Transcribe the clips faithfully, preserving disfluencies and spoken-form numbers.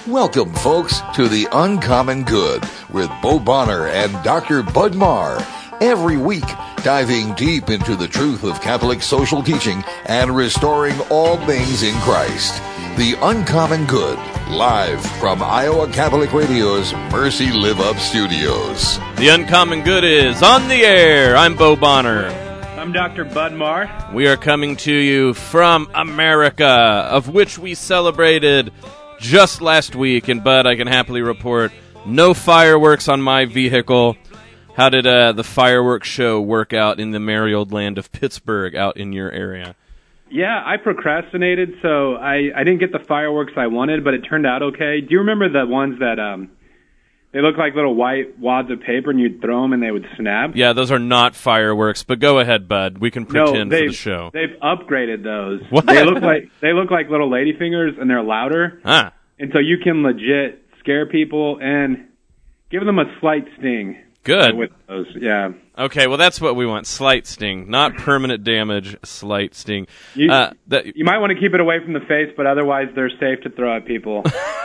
Welcome, folks, to The Uncommon Good with Bo Bonner and Doctor Bud Marr. Every week, diving deep into the truth of Catholic social teaching and restoring all things in Christ. The Uncommon Good, live from Iowa Catholic Radio's Mercy Live Up Studios. The Uncommon Good is on the air. I'm Bo Bonner. I'm Doctor Bud Marr. We are coming to you from America, of which we celebrated just last week. And Bud, I can happily report, no fireworks on my vehicle. How did uh, the fireworks show work out in the merry old land of Pittsburgh out in your area? Yeah, I procrastinated, so I, I didn't get the fireworks I wanted, but it turned out okay. Do you remember the ones that um they look like little white wads of paper and you'd throw them and they would snap? Yeah, those are not fireworks, but go ahead, Bud. We can pretend no, for the show. They've upgraded those. What? They look like they look like little ladyfingers and they're louder. Ah. And so you can legit scare people and give them a slight sting. Good. With those, yeah. Okay, well, that's what we want. Slight sting. Not permanent damage, slight sting. You, uh, that, you might want to keep it away from the face, but otherwise they're safe to throw at people.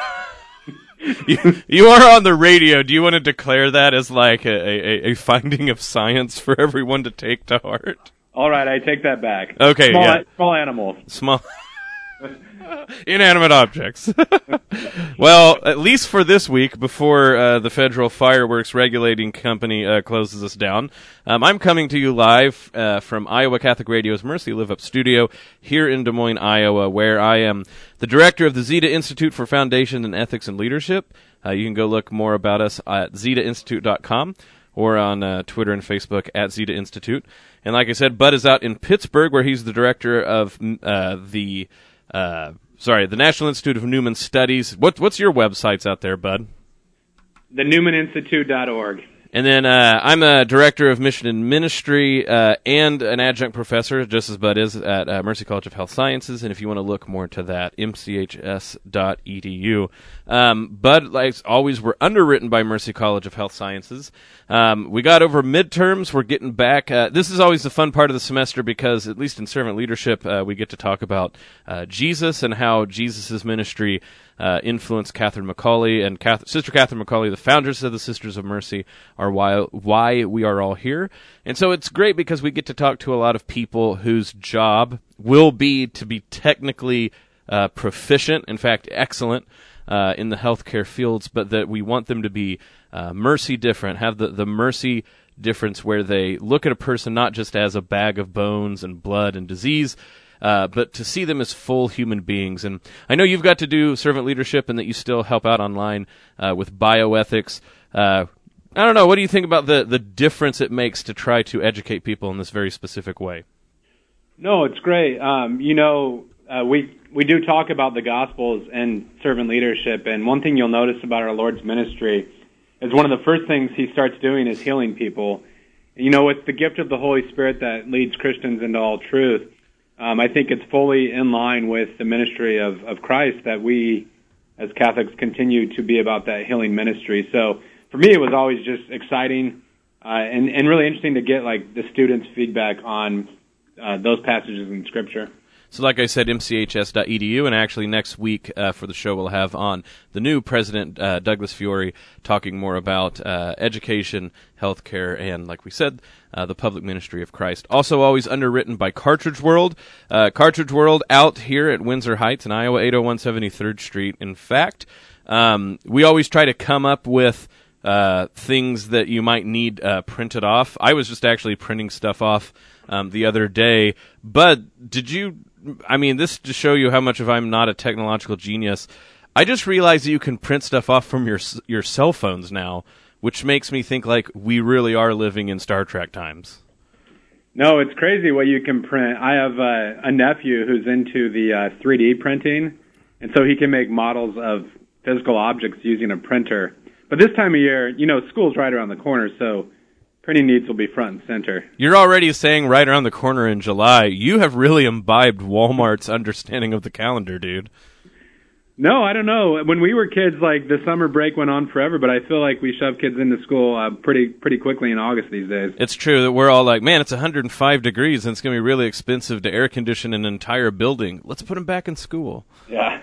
you, you are on the radio. Do you want to declare that as like a, a, a finding of science for everyone to take to heart? All right, I take that back. Okay, small, yeah. Small animals. Small... Inanimate objects. Well, at least for this week, before uh, the federal fireworks regulating company uh, closes us down, um, I'm coming to you live uh, from Iowa Catholic Radio's Mercy Live Up studio here in Des Moines, Iowa, where I am the director of the Zeta Institute for Foundation and Ethics and Leadership. Uh, you can go look more about us at zeta institute dot com or on uh, Twitter and Facebook at Zeta Institute. And like I said, Bud is out in Pittsburgh, where he's the director of uh, the... Uh, sorry, the National Institute of Newman Studies. What, what's your websites out there, Bud? the newman institute dot org. And then uh, I'm a director of mission and ministry uh, and an adjunct professor, just as Bud is, at uh, Mercy College of Health Sciences. And if you want to look more into that, m c h s dot e d u. Um, Bud, like always, we're underwritten by Mercy College of Health Sciences. Um, we got over midterms. We're getting back. Uh, this is always the fun part of the semester because, at least in servant leadership, uh, we get to talk about uh, Jesus and how Jesus' ministry Uh, influenced Catherine McCauley, and Cath- Sister Catherine McCauley, the founders of the Sisters of Mercy, are why, why we are all here. And so it's great because we get to talk to a lot of people whose job will be to be technically uh, proficient, in fact, excellent, uh, in the healthcare fields, but that we want them to be uh, mercy different, have the, the mercy difference where they look at a person not just as a bag of bones and blood and disease, Uh, but to see them as full human beings. And I know you've got to do servant leadership and that you still help out online uh, with bioethics. Uh, I don't know, what do you think about the, the difference it makes to try to educate people in this very specific way? No, it's great. Um, you know, uh, we we do talk about the Gospels and servant leadership, and one thing you'll notice about our Lord's ministry is one of the first things he starts doing is healing people. You know, it's the gift of the Holy Spirit that leads Christians into all truth. Um, I think it's fully in line with the ministry of, of Christ that we, as Catholics, continue to be about that healing ministry. So for me, it was always just exciting uh, and, and really interesting to get like the students' feedback on uh, those passages in Scripture. So like I said, m c h s dot e d u, and actually next week uh, for the show we'll have on the new President uh, Douglas Fiore talking more about uh, education, healthcare, and like we said, uh, the public ministry of Christ. Also always underwritten by Cartridge World. Uh, Cartridge World out here at Windsor Heights in Iowa, eight oh one seventy-third Street. In fact, um, we always try to come up with uh, things that you might need uh, printed off. I was just actually printing stuff off um, the other day. But did you... I mean, this to show you how much of I'm not a technological genius. I just realized that you can print stuff off from your your cell phones now, which makes me think like we really are living in Star Trek times. No, it's crazy what you can print. I have uh, a nephew who's into the uh, three D printing, and so he can make models of physical objects using a printer. But this time of year, you know, school's right around the corner, so printing needs will be front and center. You're already saying right around the corner in July. You have really imbibed Walmart's understanding of the calendar, dude. No, I don't know. When we were kids, like, the summer break went on forever, but I feel like we shove kids into school uh, pretty pretty quickly in August these days. It's true that we're all like, man, it's one hundred five degrees, and it's going to be really expensive to air condition an entire building. Let's put them back in school. Yeah.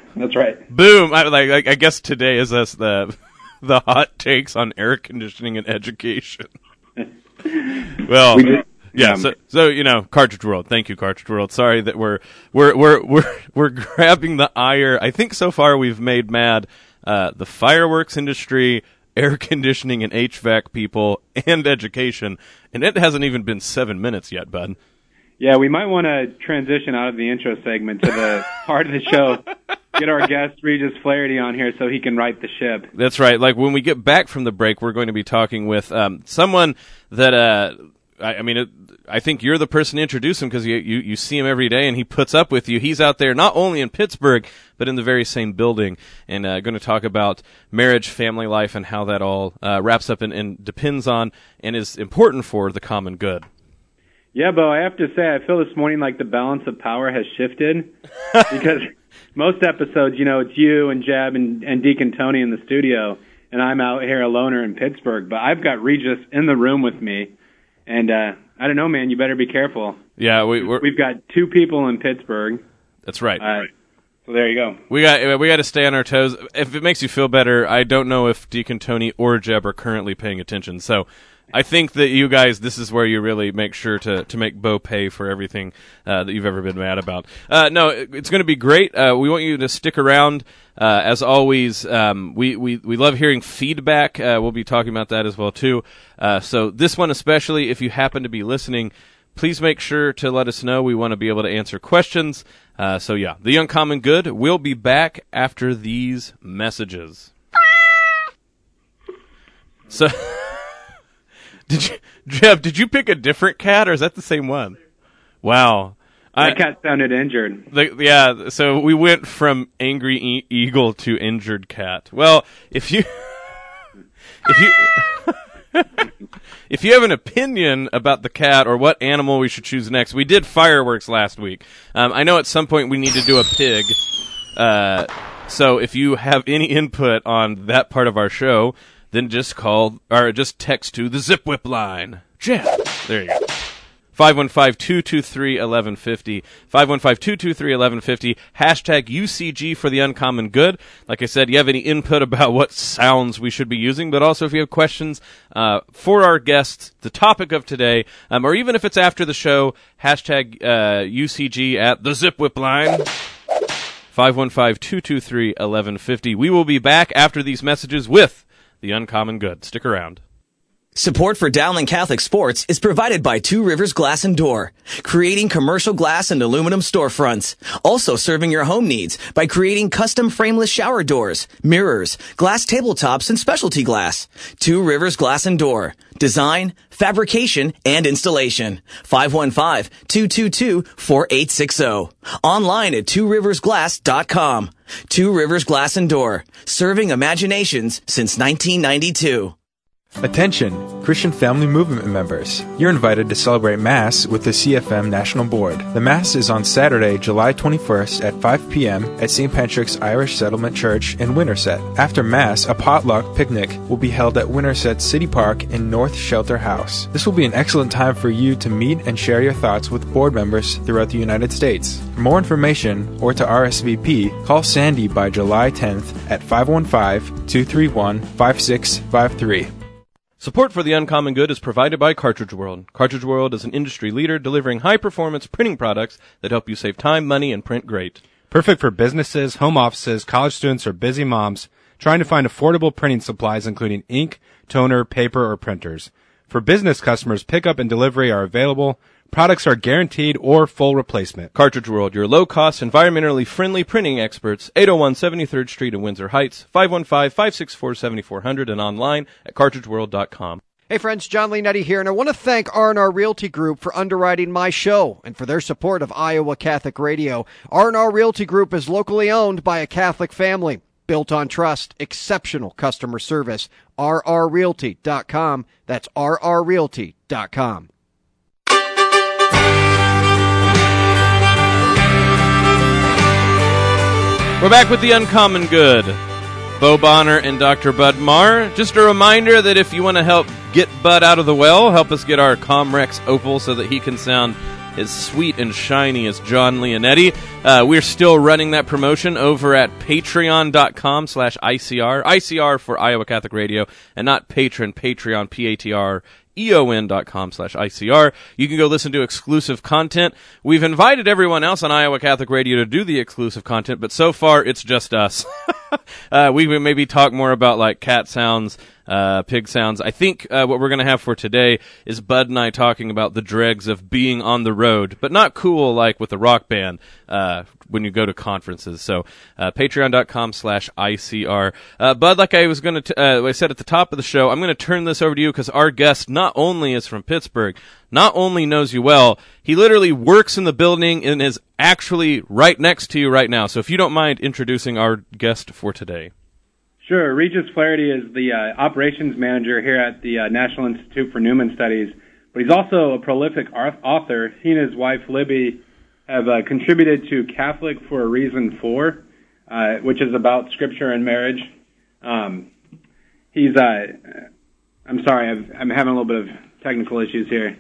That's right. Boom! I, like, I guess today is us the the hot takes on air conditioning and education. Well, We did- yeah. yeah. So, so you know, Cartridge World. Thank you, Cartridge World. Sorry that we're we're we're we're we're grabbing the ire. I think so far we've made mad uh, the fireworks industry, air conditioning and H V A C people, and education, and it hasn't even been seven minutes yet, bud. Yeah, we might want to transition out of the intro segment to the part of the show. Get our guest Regis Flaherty on here so he can right the ship. That's right. Like when we get back from the break, we're going to be talking with um, someone that uh, I, I mean, it, I think you're the person to introduce him because you, you you see him every day and he puts up with you. He's out there not only in Pittsburgh but in the very same building, and uh, going to talk about marriage, family life, and how that all uh, wraps up and, and depends on and is important for the common good. Yeah, Bo, I have to say, I feel this morning like the balance of power has shifted because most episodes, you know, it's you and Jeb and, and Deacon Tony in the studio, and I'm out here a loner in Pittsburgh. But I've got Regis in the room with me, and uh, I don't know, man, you better be careful. Yeah, we, we're, We've got two people in Pittsburgh. that's right. Uh, so there you go. We got we got to stay on our toes. If it makes you feel better, I don't know if Deacon Tony or Jeb are currently paying attention, so I think that you guys, this is where you really make sure to, to make Bo pay for everything uh, that you've ever been mad about. Uh, no, it, it's going to be great. Uh, we want you to stick around. Uh, as always, um, we, we, we love hearing feedback. Uh, we'll be talking about that as well, too. Uh, so this one especially, if you happen to be listening, please make sure to let us know. We want to be able to answer questions. Uh, so, yeah, The Uncommon Good will be back after these messages. So... Did you, Jeb, did you pick a different cat, or is that the same one? Wow. That I, cat sounded injured. the, yeah, so we went from angry e- eagle to injured cat. Well, if you... if you... if you have an opinion about the cat or what animal we should choose next, we did fireworks last week. Um, I know at some point we need to do a pig. Uh, so if you have any input on that part of our show... then just call, or just text to the Zip Whip line. Jeff. There you go. five one five, two two three, one one five zero. five one five, two two three, one one five zero. Hashtag U C G for the Uncommon Good. Like I said, you have any input about what sounds we should be using, but also if you have questions uh, for our guests, the topic of today, um, or even if it's after the show, hashtag uh, U C G at the Zip Whip line. five one five, two two three, one one five zero. We will be back after these messages with The Uncommon Good. Stick around. Support for Dowling Catholic Sports is provided by Two Rivers Glass and Door, creating commercial glass and aluminum storefronts. Also serving your home needs by creating custom frameless shower doors, mirrors, glass tabletops, and specialty glass. Two Rivers Glass and Door. Design, fabrication, and installation. five one five, two two two, four eight six zero. Online at two rivers glass dot com. Two Rivers Glass and Door. Serving imaginations since nineteen ninety-two. Attention, Christian Family Movement members. You're invited to celebrate Mass with the C F M National Board. The Mass is on Saturday, July twenty-first at five p.m. at Saint Patrick's Irish Settlement Church in Winterset. After Mass, a potluck picnic will be held at Winterset City Park in North Shelter House. This will be an excellent time for you to meet and share your thoughts with board members throughout the United States. For more information or to R S V P, call Sandy by July tenth at five one five, two three one, five six five three. Support for The Uncommon Good is provided by Cartridge World. Cartridge World is an industry leader delivering high-performance printing products that help you save time, money, and print great. Perfect for businesses, home offices, college students, or busy moms trying to find affordable printing supplies including ink, toner, paper, or printers. For business customers, pickup and delivery are available. Products are guaranteed or full replacement. Cartridge World, your low-cost, environmentally friendly printing experts, eight oh one seventy-third Street in Windsor Heights, five one five, five six four, seven four zero zero, and online at cartridge world dot com. Hey friends, John Leonetti here, and I want to thank R and R Realty Group for underwriting my show and for their support of Iowa Catholic Radio. R and R Realty Group is locally owned by a Catholic family, built on trust, exceptional customer service. R R realty dot com. That's R R realty dot com. We're back with The Uncommon Good. Bo Bonner and Doctor Bud Marr. Just a reminder that if you want to help get Bud out of the well, help us get our Comrex Opal so that he can sound as sweet and shiny as John Leonetti. Uh, we're still running that promotion over at patreon.com slash ICR. I C R for Iowa Catholic Radio, and not patron, Patreon, P A T R E-O-N dot com slash I C R. You can go listen to exclusive content. We've invited everyone else on Iowa Catholic Radio to do the exclusive content, but so far it's just us. uh, we will maybe talk more about like cat sounds, uh, pig sounds. I think uh, what we're going to have for today is Bud and I talking about the dregs of being on the road, but not cool like with a rock band uh, when you go to conferences. So uh, patreon.com slash ICR. Uh, Bud, like I was going to, uh, I said at the top of the show, I'm going to turn this over to you because our guest not only is from Pittsburgh, not only knows you well, he literally works in the building and is actually right next to you right now. So if you don't mind introducing our guest for today. Sure. Regis Flaherty is the uh, operations manager here at the uh, National Institute for Newman Studies, but he's also a prolific author. He and his wife, Libby, have uh, contributed to Catholic for a Reason four, uh, which is about Scripture and marriage. Um, he's, uh, I'm sorry, I've, I'm having a little bit of technical issues here.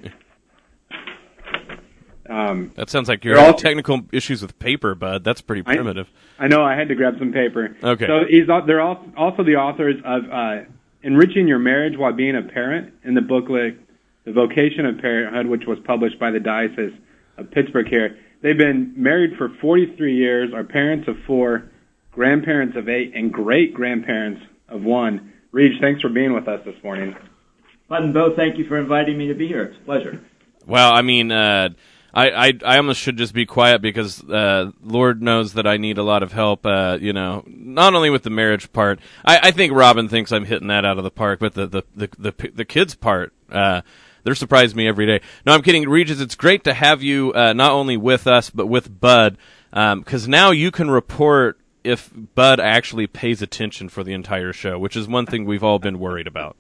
Um, that sounds like you're having technical issues with paper, Bud. That's pretty primitive. I, I know. I had to grab some paper. Okay. So he's they're also the authors of uh, Enriching Your Marriage While Being a Parent in the booklet The Vocation of Parenthood, which was published by the Diocese of Pittsburgh here. They've been married for forty-three years, are parents of four, grandparents of eight, and great-grandparents of one. Reg, thanks for being with us this morning. Bud and Bo, thank you for inviting me to be here. It's a pleasure. Well, I mean, uh, I, I I almost should just be quiet because uh, Lord knows that I need a lot of help, uh, you know, not only with the marriage part. I, I think Robin thinks I'm hitting that out of the park, but the, the, the, the, the kids part, uh, they're surprising me every day. No, I'm kidding. Regis, it's great to have you uh, not only with us, but with Bud, because um, now you can report if Bud actually pays attention for the entire show, which is one thing we've all been worried about.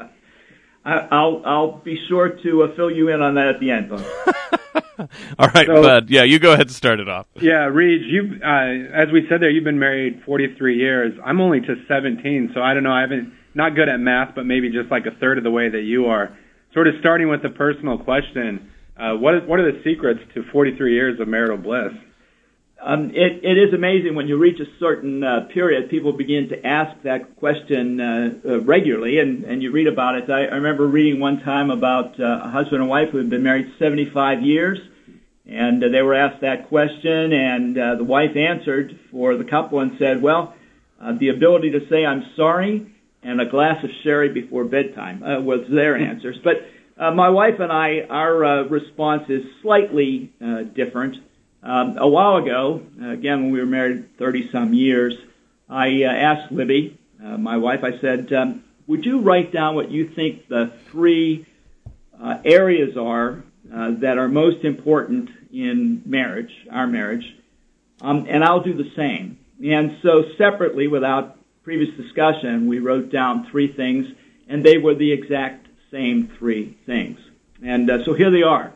I'll I'll be sure to uh, fill you in on that at the end, Bud. All right, so, Bud. Yeah, you go ahead and start it off. Yeah, Reg, you uh, as we said there, you've been married forty-three years. I'm only just seventeen, so I don't know. I haven't not good at math, but maybe just like a third of the way that you are. Sort of starting with the personal question, uh, what is, what are the secrets to forty-three years of marital bliss? Um, it, it is amazing when you reach a certain uh, period, people begin to ask that question uh, uh, regularly, and, and you read about it. I, I remember reading one time about uh, a husband and wife who had been married seventy-five years, and uh, they were asked that question, and uh, the wife answered for the couple and said, well, uh, the ability to say I'm sorry and a glass of sherry before bedtime uh, was their answers. But uh, my wife and I, our uh, response is slightly uh, different. Um, a while ago, uh, again, when we were married thirty-some years, I uh, asked Libby, uh, my wife, I said, um, would you write down what you think the three uh, areas are uh, that are most important in marriage, our marriage, um, and I'll do the same. And so separately, without previous discussion, we wrote down three things, and they were the exact same three things. And uh, so here they are.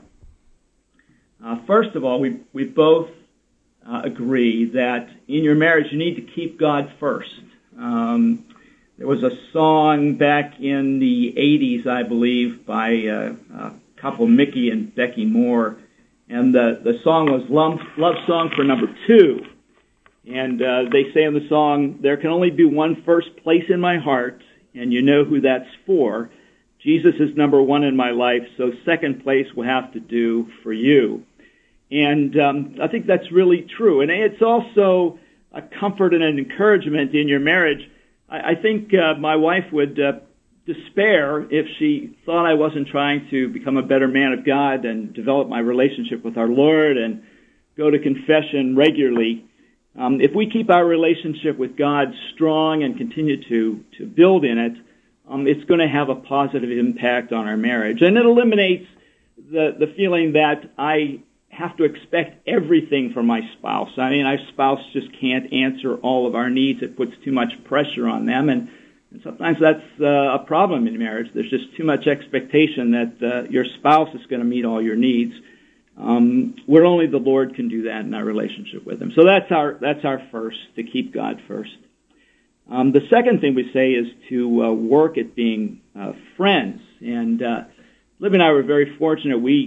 Uh, first of all, we we both uh, agree that in your marriage you need to keep God first. Um, there was a song back in the eighties, I believe, by uh, a couple, Mickey and Becky Moore, and the, the song was Love, Love Song for Number Two. And uh, they say in the song, there can only be one first place in my heart, and you know who that's for. Jesus is number one in my life, so second place will have to do for you. And um, I think that's really true. And it's also a comfort and an encouragement in your marriage. I, I think uh, my wife would uh, despair if she thought I wasn't trying to become a better man of God and develop my relationship with our Lord and go to confession regularly. Um, if we keep our relationship with God strong and continue to, to build in it, um, it's going to have a positive impact on our marriage. And it eliminates the, the feeling that I have to expect everything from my spouse. I mean, our spouse just can't answer all of our needs. It puts too much pressure on them, and, and sometimes that's uh, a problem in marriage. There's just too much expectation that uh, your spouse is going to meet all your needs. Um, where only the Lord can do that in our relationship with Him. So that's our that's our first, to keep God first. Um, the second thing we say is to uh, work at being uh, friends. And uh, Libby and I were very fortunate. We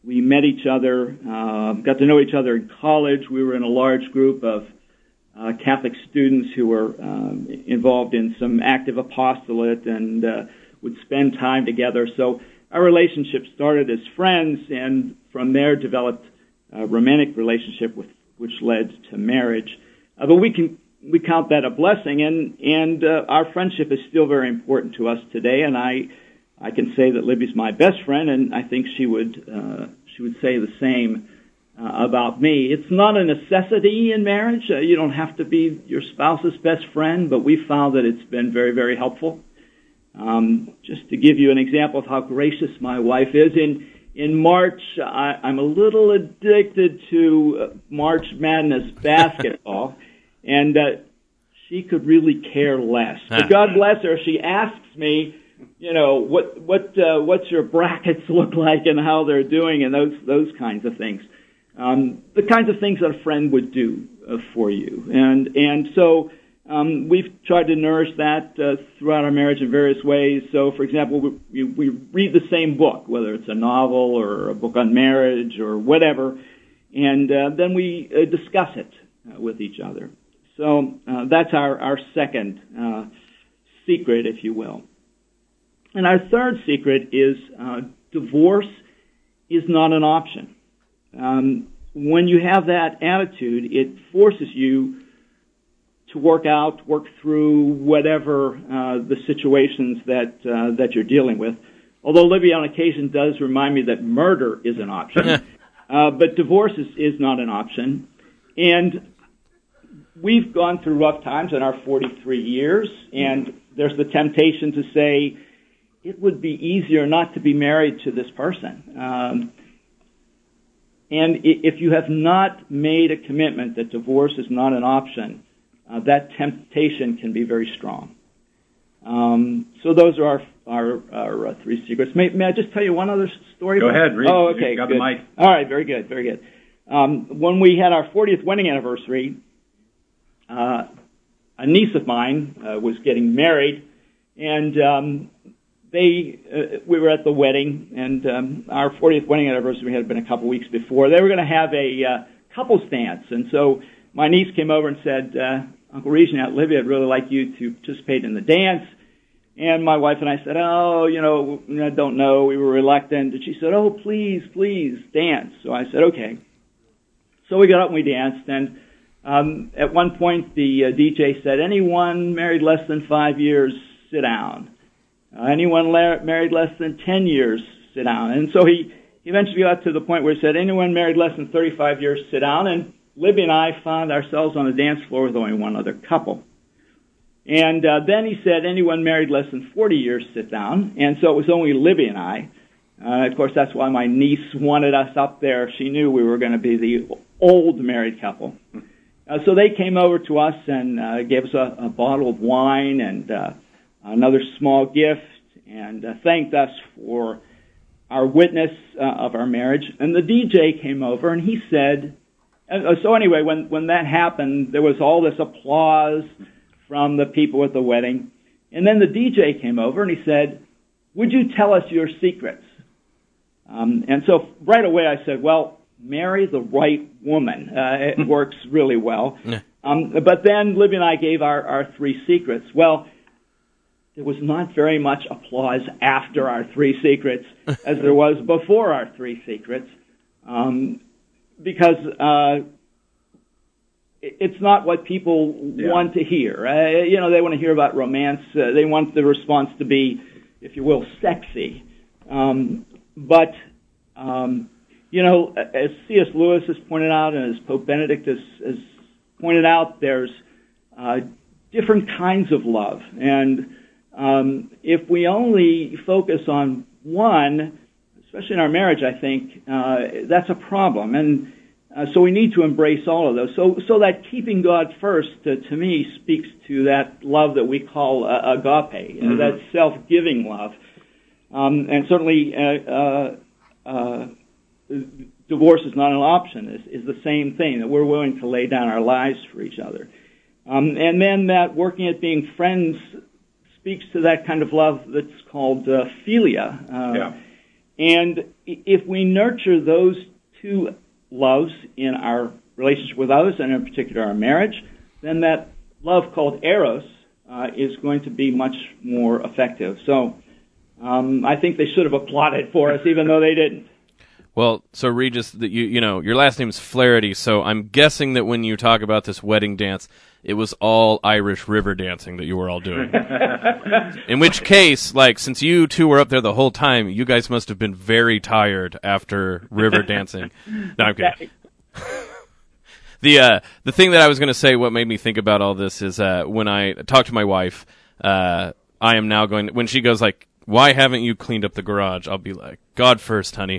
we met each other, uh, got to know each other in college. We were in a large group of uh, Catholic students who were um, involved in some active apostolate and uh, would spend time together. So our relationship started as friends, and from there developed a romantic relationship with, which led to marriage. Uh, but we can we count that a blessing, and and uh, our friendship is still very important to us today. And I I can say that Libby's my best friend, and I think she would uh, she would say the same uh, about me. It's not a necessity in marriage. Uh, you don't have to be your spouse's best friend, but we found that it's been very, very helpful. Um, just to give you an example of how gracious my wife is, in in March, I, I'm a little addicted to uh, March Madness basketball, and uh, she could really care less. But God bless her, she asks me, you know, what what uh, what's your brackets look like and how they're doing, and those those kinds of things, um, the kinds of things that a friend would do uh, for you, and and so. Um, we've tried to nourish that uh, throughout our marriage in various ways. So, for example, we, we read the same book, whether it's a novel or a book on marriage or whatever, and uh, then we uh, discuss it uh, with each other. So uh, that's our, our second uh, secret, if you will. And our third secret is uh, divorce is not an option. Um, when you have that attitude, it forces you to work out, work through whatever uh, the situations that uh, that you're dealing with. Although Libby on occasion does remind me that murder is an option, uh, but divorce is, is not an option. And we've gone through rough times in our forty-three years, and there's the temptation to say it would be easier not to be married to this person. Um, and if you have not made a commitment that divorce is not an option, Uh, that temptation can be very strong. Um, so those are our our, our uh, three secrets. May, may I just tell you one other story? Go ahead, read. Oh, okay, You've got good. the mic. All right, very good, very good. Um, when we had our fortieth wedding anniversary, uh, a niece of mine uh, was getting married, and um, they uh, we were at the wedding, and um, our fortieth wedding anniversary had been a couple weeks before. They were going to have a uh, couples dance, and so my niece came over and said, uh, Uncle Regent, Aunt Livy, I'd really like you to participate in the dance. And my wife and I said, oh, you know, I don't know. We were reluctant. And she said, oh, please, please, dance. So I said, okay. So we got up and we danced. And um, at one point, the uh, D J said, anyone married less than five years, sit down. Uh, anyone la- married less than ten years, sit down. And so he eventually got to the point where he said, anyone married less than thirty-five years, sit down. And Libby and I found ourselves on the dance floor with only one other couple. And uh, then he said, anyone married less than forty years, sit down. And so it was only Libby and I. Uh, of course, that's why my niece wanted us up there. She knew we were going to be the old married couple. Uh, so they came over to us and uh, gave us a, a bottle of wine and uh, another small gift, and uh, thanked us for our witness uh, of our marriage. And the D J came over and he said, so anyway, when, when that happened, there was all this applause from the people at the wedding. And then the D J came over and he said, would you tell us your secrets? Um, and so right away I said, well, marry the right woman. Uh, it works really well. Um, but then Libby and I gave our, our three secrets. Well, there was not very much applause after our three secrets as there was before our three secrets. Um, Because uh, it's not what people yeah. want to hear. Uh, you know, they want to hear about romance. Uh, they want the response to be, if you will, sexy. Um, but, um, you know, as C S Lewis has pointed out and as Pope Benedict has, has pointed out, there's uh, different kinds of love. And um, if we only focus on one, especially in our marriage, I think, uh, that's a problem. And uh, so we need to embrace all of those. So so that keeping God first, uh, to me, speaks to that love that we call uh, agape, mm-hmm. uh, that self-giving love. Um, and certainly uh, uh, uh, divorce is not an option, is, is the same thing, that we're willing to lay down our lives for each other. Um, and then that working at being friends speaks to that kind of love that's called uh, philia. Uh, yeah. And if we nurture those two loves in our relationship with others, and in particular our marriage, then that love called eros uh, is going to be much more effective. So um, I think they should have applauded for us, even though they didn't. Well, so Regis, that you you know, your last name is Flaherty, so I'm guessing that when you talk about this wedding dance, it was all Irish river dancing that you were all doing. In which case, like, since you two were up there the whole time, you guys must have been very tired after river dancing. No, I'm kidding. The uh, the thing that I was going to say, what made me think about all this is uh, when I talked to my wife, uh, I am now going to, when she goes like, why haven't you cleaned up the garage? I'll be like, God first, honey.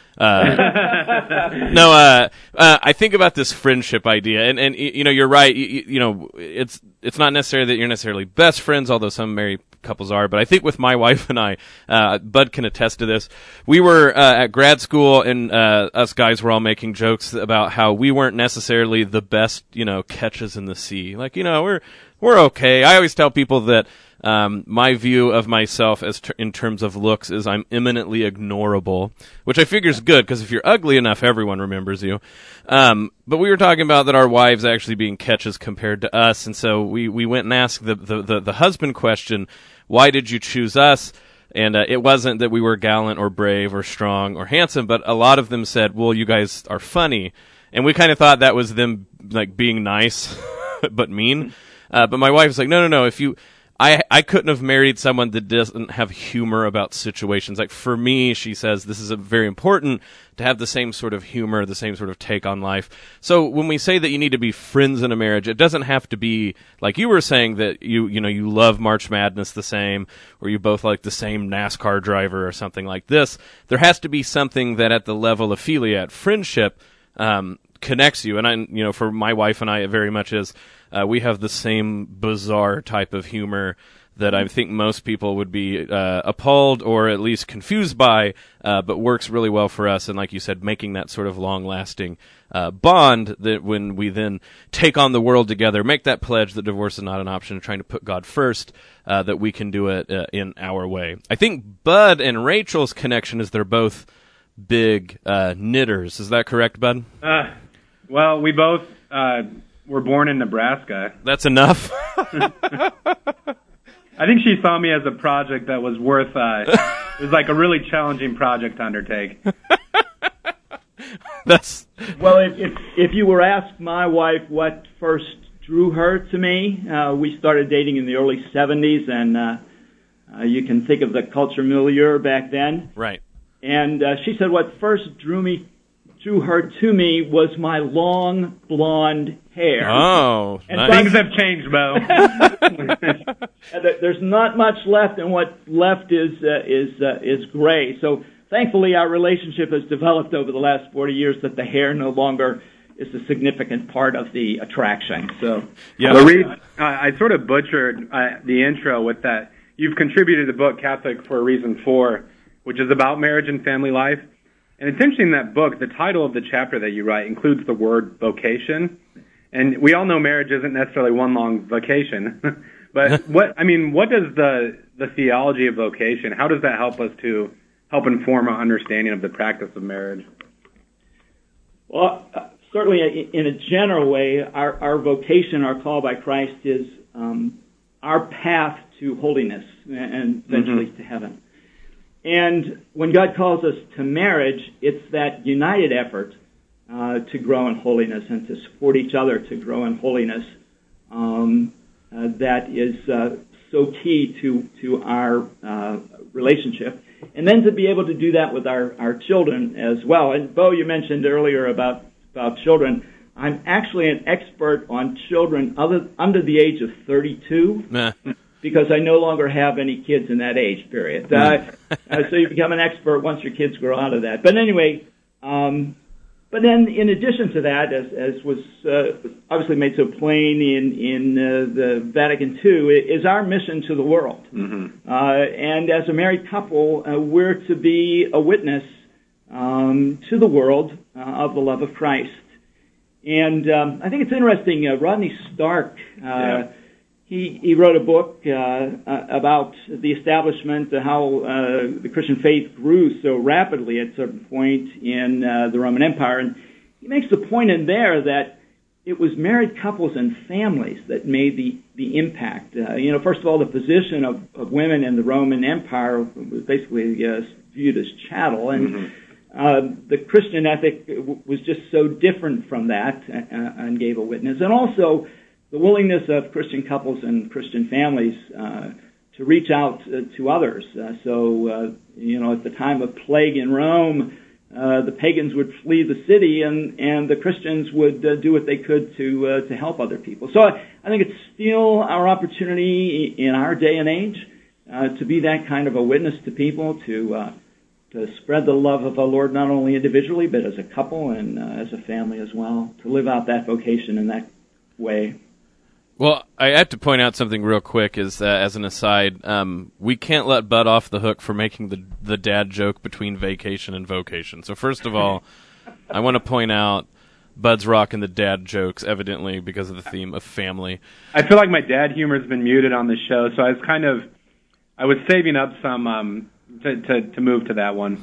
Uh, no, uh, uh, I think about this friendship idea, and, and you know, you're right. You, you know, it's it's not necessarily that you're necessarily best friends, although some married couples are. But I think with my wife and I, uh, Bud can attest to this. We were uh, at grad school, and uh, us guys were all making jokes about how we weren't necessarily the best, you know, catches in the sea. Like, you know, we're we're okay. I always tell people that. Um, my view of myself as ter- in terms of looks is I'm eminently ignorable, which I figure is good because if you're ugly enough, everyone remembers you. Um, but we were talking about that our wives actually being catches compared to us, and so we, we went and asked the, the, the, the husband question, why did you choose us? And uh, it wasn't that we were gallant or brave or strong or handsome, but a lot of them said, well, you guys are funny. And we kind of thought that was them like being nice but mean. Uh, but my wife was like, no, no, no, if you... I I couldn't have married someone that doesn't have humor about situations. Like, for me, she says, this is a very important to have the same sort of humor, the same sort of take on life. So when we say that you need to be friends in a marriage, it doesn't have to be, like you were saying, that you you know you love March Madness the same, or you both like the same NASCAR driver or something like this. There has to be something that at the level of philia, friendship, um, connects you. And I, you know, for my wife and I, it very much is. Uh, we have the same bizarre type of humor that I think most people would be uh, appalled or at least confused by, uh, but works really well for us. And like you said, making that sort of long-lasting uh, bond that when we then take on the world together, make that pledge that divorce is not an option, trying to put God first, uh, that we can do it uh, in our way. I think Bud and Rachel's connection is they're both big uh, knitters. Is that correct, Bud? Uh, well, we both... Uh We're born in Nebraska. That's enough. I think she saw me as a project that was worth, uh, it was like a really challenging project to undertake. That's Well, if, if if you were asked my wife what first drew her to me, uh, we started dating in the early seventies, and uh, uh, you can think of the culture milieu back then. Right. And uh, she said what first drew me drew her to me was my long blonde hair. Oh, and nice. Things have changed, Bo. There's not much left, and what's left is uh, is uh, is gray. So thankfully, our relationship has developed over the last forty years that the hair no longer is a significant part of the attraction. So, yeah, well, Reed, uh, I sort of butchered uh, the intro with that. You've contributed to the book Catholic for a Reason For, which is about marriage and family life. And it's interesting in that book, the title of the chapter that you write includes the word vocation. And we all know marriage isn't necessarily one long vacation. But what, I mean, what does the, the theology of vocation, how does that help us to help inform our understanding of the practice of marriage? Well, uh, certainly in a general way, our, our vocation, our call by Christ is um, our path to holiness and eventually mm-hmm. to heaven. And when God calls us to marriage, it's that united effort uh, to grow in holiness and to support each other to grow in holiness um, uh, that is uh, so key to, to our uh, relationship. And then to be able to do that with our, our children as well. And Bo, you mentioned earlier about, about children. I'm actually an expert on children other, under the age of thirty-two. Nah. Because I no longer have any kids in that age period. Uh, uh, so you become an expert once your kids grow out of that. But anyway, um, but then in addition to that, as, as was uh, obviously made so plain in, in uh, the Vatican Two, is our mission to the world. Mm-hmm. Uh, and as a married couple, uh, we're to be a witness um, to the world uh, of the love of Christ. And um, I think it's interesting, uh, Rodney Stark, uh, yeah. he he wrote a book uh, uh, about the establishment, uh, how uh, the Christian faith grew so rapidly at a certain point in uh, the Roman Empire, and he makes the point in there that it was married couples and families that made the, the impact. Uh, you know, first of all, the position of, of women in the Roman Empire was basically uh, viewed as chattel, and mm-hmm. uh, the Christian ethic w- was just so different from that uh, and gave a witness. And also, the willingness of Christian couples and Christian families uh, to reach out uh, to others. Uh, so, uh, you know, at the time of plague in Rome, Uh, the pagans would flee the city, and, and the Christians would uh, do what they could to uh, to help other people. So I, I think it's still our opportunity in our day and age uh, to be that kind of a witness to people, to uh, to spread the love of the Lord not only individually but as a couple and uh, as a family as well, to live out that vocation in that way. Well, I have to point out something real quick is, uh, as an aside, um, we can't let Bud off the hook for making the the dad joke between vacation and vocation. So first of all, I want to point out Bud's rocking the dad jokes, evidently, because of the theme of family. I feel like my dad humor has been muted on the show, so I was kind of, I was saving up some um, to, to, to move to that one.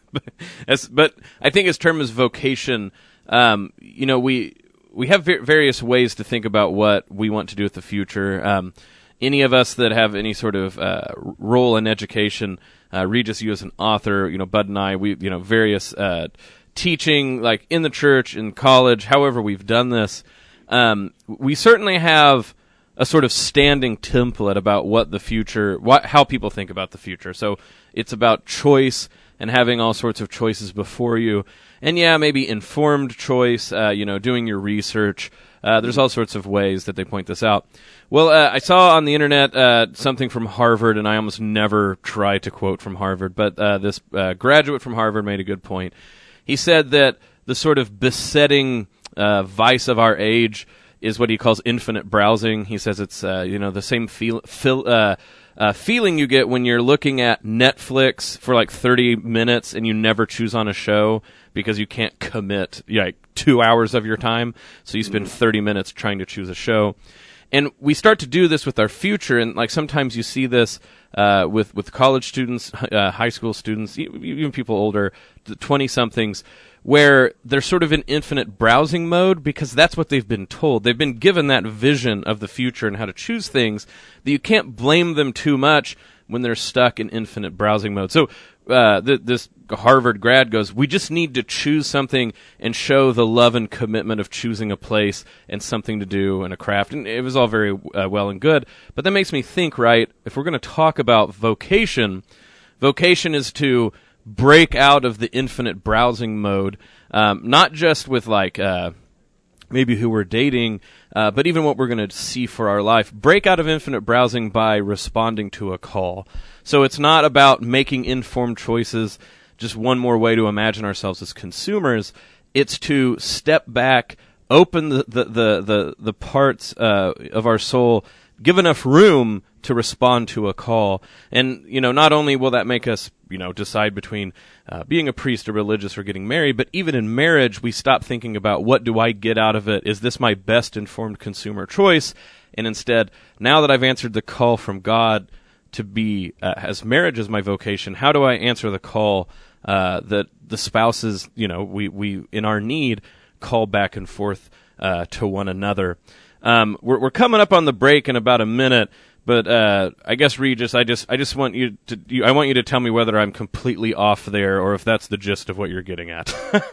As, but I think his term is vocation. Um, you know, we... We have various ways to think about what we want to do with the future. Um, any of us that have any sort of uh, role in education, uh, Regis, you as an author, you know, Bud and I, we, you know, various uh, teaching, like in the church, in college, however we've done this, um, we certainly have a sort of standing template about what the future, what, how people think about the future. So it's about choice and having all sorts of choices before you. And yeah, maybe informed choice, uh, you know, doing your research. Uh, there's all sorts of ways that they point this out. Well, uh, I saw on the internet uh, something from Harvard, and I almost never try to quote from Harvard, but uh, this uh, graduate from Harvard made a good point. He said that the sort of besetting uh, vice of our age is what he calls infinite browsing. He says it's, uh, you know, the same feel, feel uh, Uh, feeling you get when you're looking at Netflix for like thirty minutes and you never choose on a show because you can't commit like two hours of your time. So you spend thirty minutes trying to choose a show. And we start to do this with our future. And like sometimes you see this uh, with, with college students, uh, high school students, even people older, twenty-somethings, where they're sort of in infinite browsing mode because that's what they've been told. They've been given that vision of the future and how to choose things that you can't blame them too much when they're stuck in infinite browsing mode. So uh, th- this Harvard grad goes, we just need to choose something and show the love and commitment of choosing a place and something to do and a craft. And it was all very uh, well and good. But that makes me think, right, if we're going to talk about vocation, vocation is to break out of the infinite browsing mode, um, not just with like uh, maybe who we're dating, uh, but even what we're going to see for our life. Break out of infinite browsing by responding to a call. So it's not about making informed choices, just one more way to imagine ourselves as consumers. It's to step back, open the the the the, the parts uh, of our soul, give enough room to respond to a call. And, you know, not only will that make us, you know, decide between uh, being a priest or religious or getting married, but even in marriage, we stop thinking about what do I get out of it? Is this my best informed consumer choice? And instead, now that I've answered the call from God to be, uh, as marriage is my vocation, how do I answer the call uh, that the spouses, you know, we, we in our need, call back and forth uh, to one another? Um, we're, we're coming up on the break in about a minute, but uh, I guess Regis, I just I just want you to you, I want you to tell me whether I'm completely off there or if that's the gist of what you're getting at.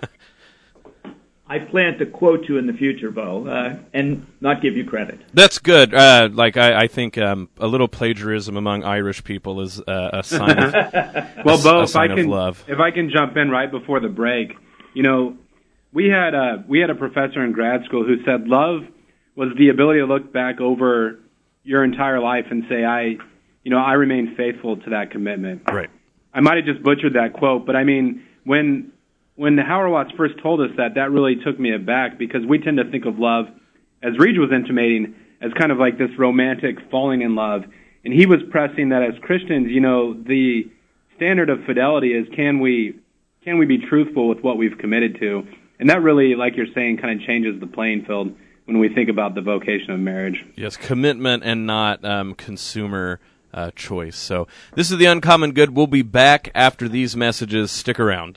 I plan to quote you in the future, Bo, uh, and not give you credit. That's good. Uh, like I, I think um, a little plagiarism among Irish people is uh, a sign of well, a, Bo, a if sign I can of love. if I can jump in right before the break, you know, we had a we had a professor in grad school who said love was the ability to look back over your entire life and say, I, you know, I remain faithful to that commitment. Right. I might have just butchered that quote, but I mean, when when Howard Watts first told us that, that really took me aback because we tend to think of love, as Reg was intimating, as kind of like this romantic falling in love. And he was pressing that as Christians, you know, the standard of fidelity is can we can we be truthful with what we've committed to? And that really, like you're saying, kind of changes the playing field when we think about the vocation of marriage. Yes, commitment and not um, consumer uh, choice. So this is The Uncommon Good. We'll be back after these messages. Stick around.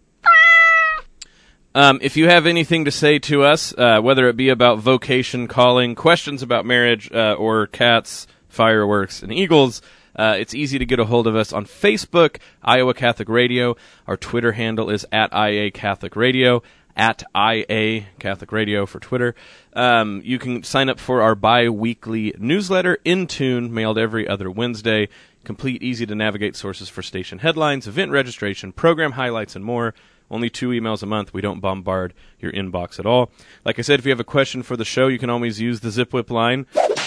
Um, if you have anything to say to us, uh, whether it be about vocation, calling, questions about marriage, uh, or cats, fireworks, and eagles, uh, it's easy to get a hold of us on Facebook, Iowa Catholic Radio. Our Twitter handle is at I A Catholic Radio, at I A Catholic Radio for Twitter. Um, you can sign up for our bi-weekly newsletter, In Tune, mailed every other Wednesday. Complete, easy-to-navigate sources for station headlines, event registration, program highlights, and more. Only two emails a month. We don't bombard your inbox at all. Like I said, if you have a question for the show, you can always use the ZipWhip line,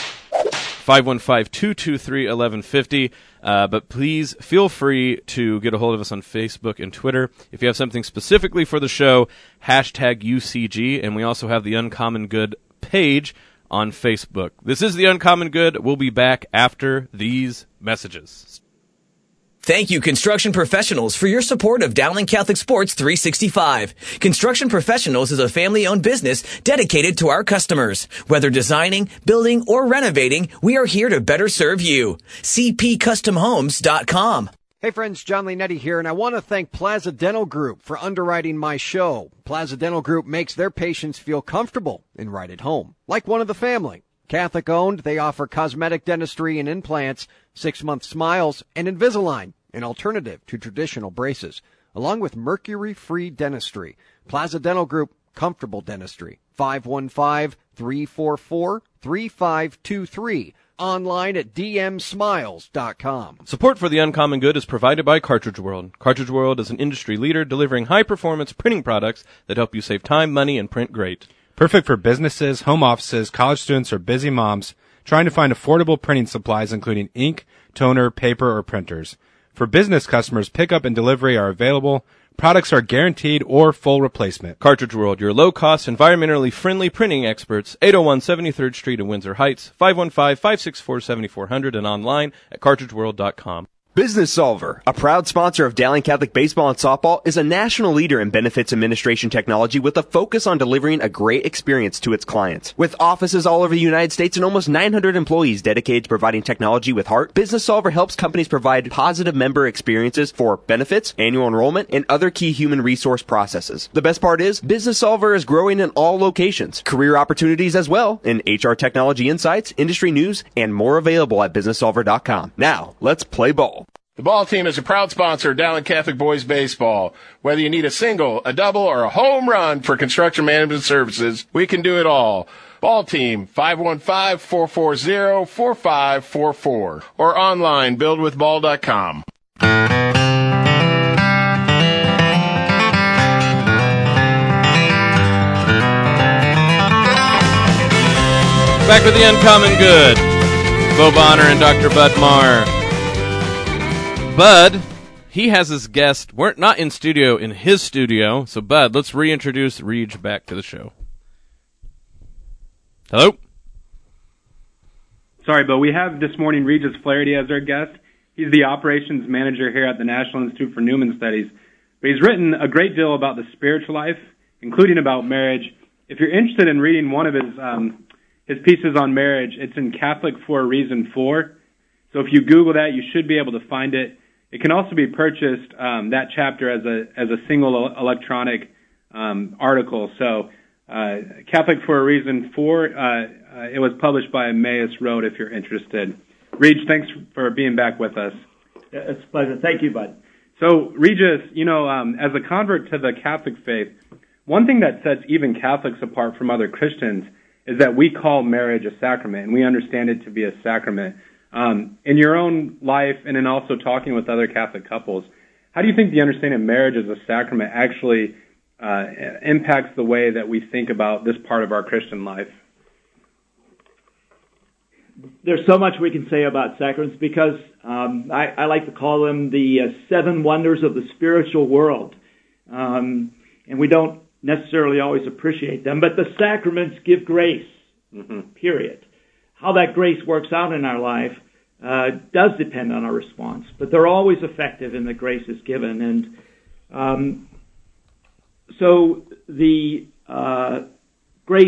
five one five, two two three, one one five zero. Uh, but please feel free to get a hold of us on Facebook and Twitter. If you have something specifically for the show, hashtag U C G. And we also have the Uncommon Good page on Facebook. This is the Uncommon Good. We'll be back after these messages. Thank you, Construction Professionals, for your support of Dowling Catholic Sports three sixty-five. Construction Professionals is a family-owned business dedicated to our customers. Whether designing, building, or renovating, we are here to better serve you. C P custom homes dot com. Hey friends, John Leonetti here, and I want to thank Plaza Dental Group for underwriting my show. Plaza Dental Group makes their patients feel comfortable and right at home, like one of the family. Catholic owned, they offer cosmetic dentistry and implants, six-month smiles, and Invisalign, an alternative to traditional braces, along with mercury-free dentistry. Plaza Dental Group, comfortable dentistry. five one five, three four four, three five two three. Online at d m smiles dot com. Support for The Uncommon Good is provided by Cartridge World. Cartridge World is an industry leader delivering high-performance printing products that help you save time, money, and print great. Perfect for businesses, home offices, college students, or busy moms trying to find affordable printing supplies, including ink, toner, paper, or printers. For business customers, pickup and delivery are available. Products are guaranteed or full replacement. Cartridge World, your low-cost, environmentally friendly printing experts, eight oh one seventy-third Street in Windsor Heights, five one five, five six four, seven four zero zero, and online at cartridge world dot com. Business Solver, a proud sponsor of Dowling Catholic Baseball and Softball, is a national leader in benefits administration technology with a focus on delivering a great experience to its clients. With offices all over the United States and almost nine hundred employees dedicated to providing technology with heart, Business Solver helps companies provide positive member experiences for benefits, annual enrollment, and other key human resource processes. The best part is, Business Solver is growing in all locations. Career opportunities as well in H R technology insights, industry news, and more available at business solver dot com. Now, let's play ball. The ball team is a proud sponsor of Dowling Catholic Boys Baseball. Whether you need a single, a double, or a home run for construction management services, we can do it all. Ball team, five one five, four four zero, four five four four. Or online, build with ball dot com. Back with the Uncommon Good. Bo Bonner and Doctor Bud Marr. Bud, he has his guest. We're not in studio, in his studio. So, Bud, let's reintroduce Reg back to the show. Hello? Sorry, but we have this morning Regis Flaherty as our guest. He's the operations manager here at the National Institute for Newman Studies. But he's written a great deal about the spiritual life, including about marriage. If you're interested in reading one of his um, his pieces on marriage, it's in Catholic for a Reason four. So if you Google that, you should be able to find it. It can also be purchased, um, that chapter, as a as a single electronic um, article. So uh, Catholic for a Reason four, uh, uh, it was published by Emmaus Road if you're interested. Reg, thanks for being back with us. It's a pleasure. Thank you, Bud. So, Regis, you know, um, as a convert to the Catholic faith, one thing that sets even Catholics apart from other Christians is that we call marriage a sacrament, and we understand it to be a sacrament. Um, in your own life and in also talking with other Catholic couples, how do you think the understanding of marriage as a sacrament actually uh, impacts the way that we think about this part of our Christian life? There's so much we can say about sacraments because um, I, I like to call them the uh, seven wonders of the spiritual world. Um, and we don't necessarily always appreciate them, but the sacraments give grace, mm-hmm. period. How that grace works out in our life uh, does depend on our response, but they're always effective and the grace is given. And um, so the uh, grace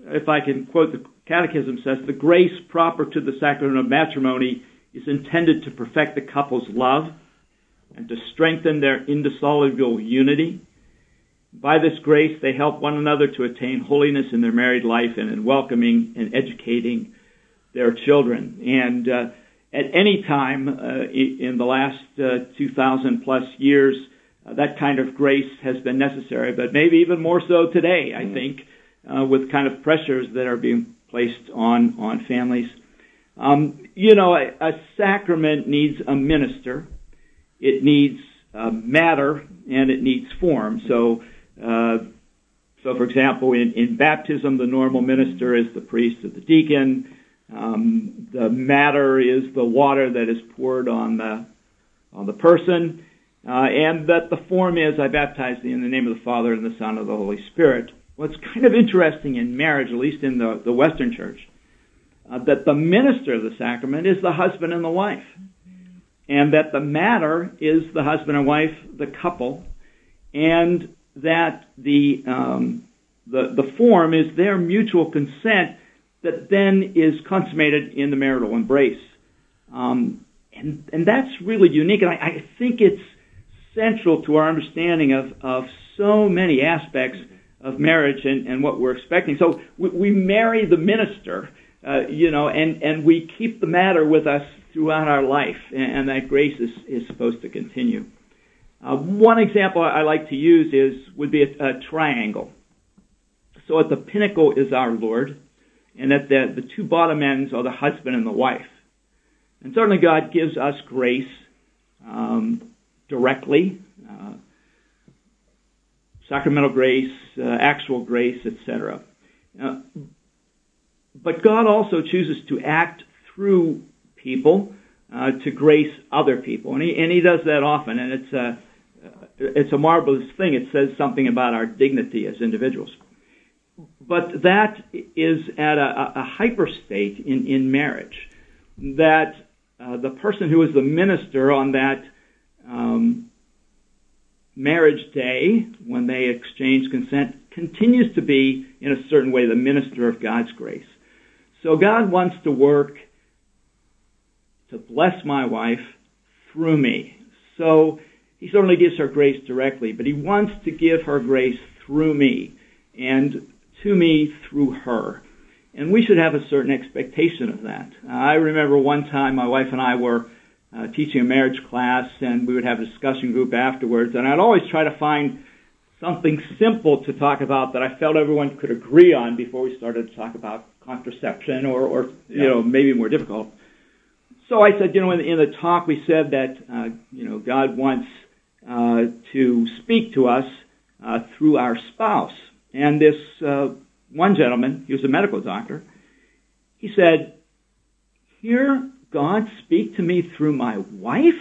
if I can quote the Catechism, says, the grace proper to the sacrament of matrimony is intended to perfect the couple's love and to strengthen their indissoluble unity. By this grace, they help one another to attain holiness in their married life and in welcoming and educating their children. And uh, at any time uh, in the last uh, two thousand plus years, uh, that kind of grace has been necessary, but maybe even more so today, I think, uh, with kind of pressures that are being placed on, on families. Um, you know, a, a sacrament needs a minister, it needs uh, matter, and it needs form. So, uh, so for example, in, in baptism, the normal minister is the priest or the deacon. Um, the matter is the water that is poured on the on the person, uh, and that the form is, I baptize thee in the name of the Father and the Son and the Holy Spirit. What's kind of interesting in marriage, at least in the, the Western Church, uh, that the minister of the sacrament is the husband and the wife, and that the matter is the husband and wife, the couple, and that the um, the the form is their mutual consent that then is consummated in the marital embrace. Um, and, and that's really unique, and I, I think it's central to our understanding of, of so many aspects of marriage and, and what we're expecting. So we, we marry the minister, uh, you know, and, and we keep the matter with us throughout our life, and, and that grace is, is supposed to continue. Uh, one example I like to use is would be a, a triangle. So at the pinnacle is our Lord, and that the, the two bottom ends are the husband and the wife. And certainly God gives us grace um, directly, uh, sacramental grace, uh, actual grace, et cetera. Uh, but God also chooses to act through people uh, to grace other people, and he, and he does that often, and it's a, it's a marvelous thing. It says something about our dignity as individuals. But that is at a, a hyper state in, in marriage, that uh, the person who is the minister on that um, marriage day, when they exchange consent, continues to be, in a certain way, the minister of God's grace. So God wants to work to bless my wife through me. So he certainly gives her grace directly, but he wants to give her grace through me, and to me through her. And we should have a certain expectation of that. Uh, I remember one time my wife and I were uh, teaching a marriage class, and we would have a discussion group afterwards, and I'd always try to find something simple to talk about that I felt everyone could agree on before we started to talk about contraception or, or you yeah. know, maybe more difficult. So I said, you know, in, in the talk we said that, uh, you know, God wants uh, to speak to us uh, through our spouse. And this uh, one gentleman, he was a medical doctor, he said, hear God speak to me through my wife?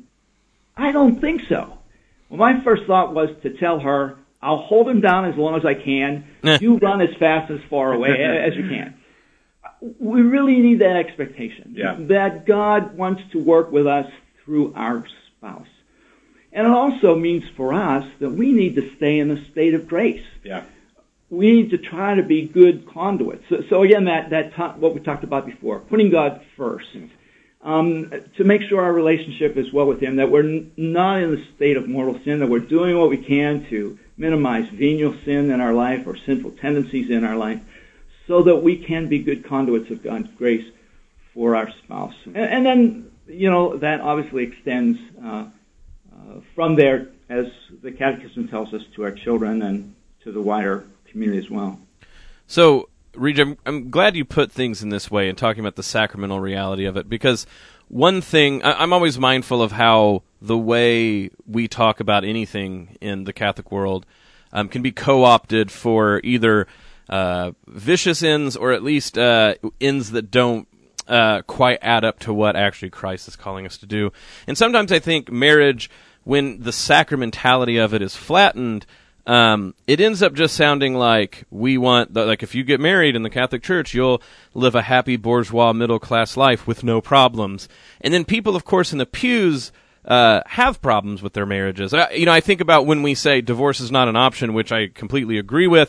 I don't think so. Well, my first thought was to tell her, I'll hold him down as long as I can. You run as fast as far away as you can. We really need that expectation, yeah. that God wants to work with us through our spouse. And it also means for us that we need to stay in a state of grace. Yeah. We need to try to be good conduits. So, so again, that, that t- what we talked about before, putting God first, um, to make sure our relationship is well with him, that we're n- not in the state of mortal sin, that we're doing what we can to minimize venial sin in our life or sinful tendencies in our life, so that we can be good conduits of God's grace for our spouse. And, and then, you know, that obviously extends uh, uh, from there, as the Catechism tells us, to our children and to the wider community as well. So, Reg, I'm, I'm glad you put things in this way and talking about the sacramental reality of it, because one thing, I, I'm always mindful of how the way we talk about anything in the Catholic world um, can be co-opted for either uh, vicious ends or at least uh, ends that don't uh, quite add up to what actually Christ is calling us to do. And sometimes I think marriage, when the sacramentality of it is flattened, Um, it ends up just sounding like we want, the, like if you get married in the Catholic Church, you'll live a happy bourgeois middle-class life with no problems. And then people, of course, in the pews uh, have problems with their marriages. I, you know, I think about when we say divorce is not an option, which I completely agree with,